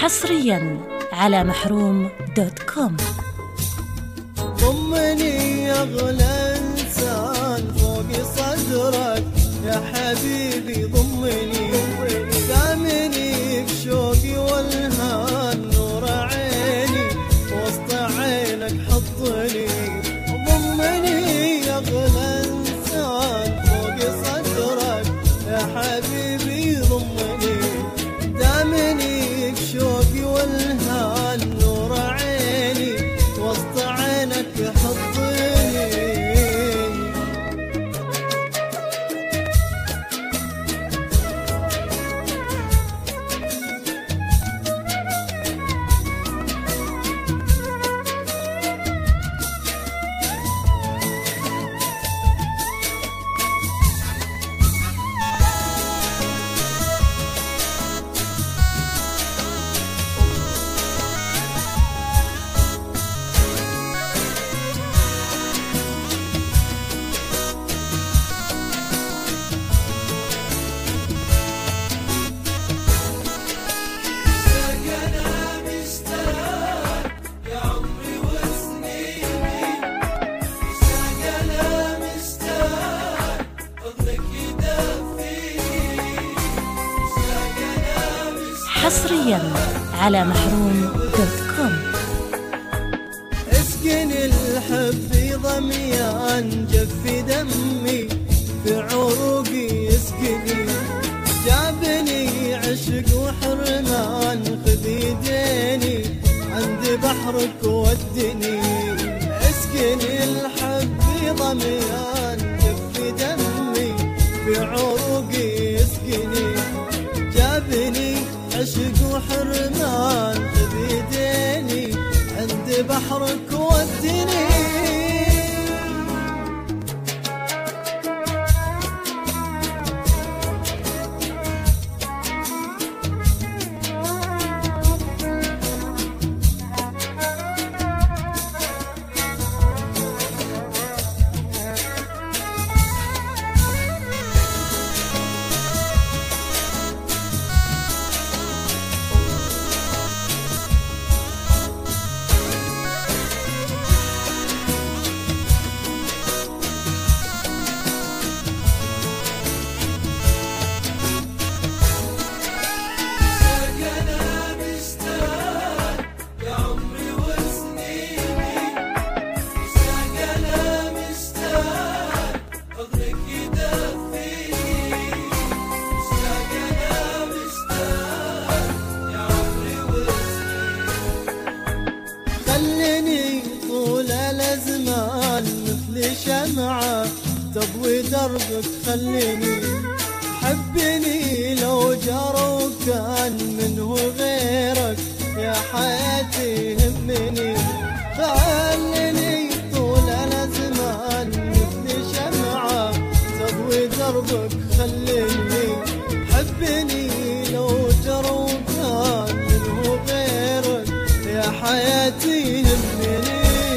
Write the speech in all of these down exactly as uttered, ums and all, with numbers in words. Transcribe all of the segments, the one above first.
حصريا على محروم دوت كوم. ضمني يا اغلى انسان فوق صدرك يا حبيبي، ضمني دامني بشوقي والهان، نور عيني وسط عينك حطني. ضمني يا اغلى انسان فوق صدرك يا حبيبي، ضمني دامني بشوقي والهان، نور عيني وسط عينك حطني. حصريا على محروم دوت كوم. اسكن الحب ضميان جف دمي في عروقي، اسكني جابني عشق وحرمان، خذ يديني عند بحرك ودني. اسكن الحب ضميان جف دمي في عروقي، اسكني جابني عشق وحرمان، خذ يديني عند بحرك ودني. خليني طول الأزمان مثل شمعة تضوي دربك، خليني حبني لو جرى وكان منه غيرك يا حياتي همني. خليني طول الأزمان مثل شمعة تضوي دربك، خليني حبني لو جرى وكان منه غيرك يا حياتي همني.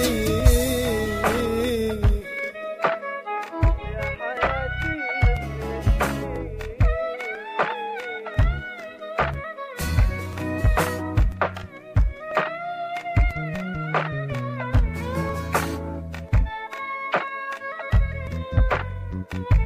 يا حياتي همني. Thank you.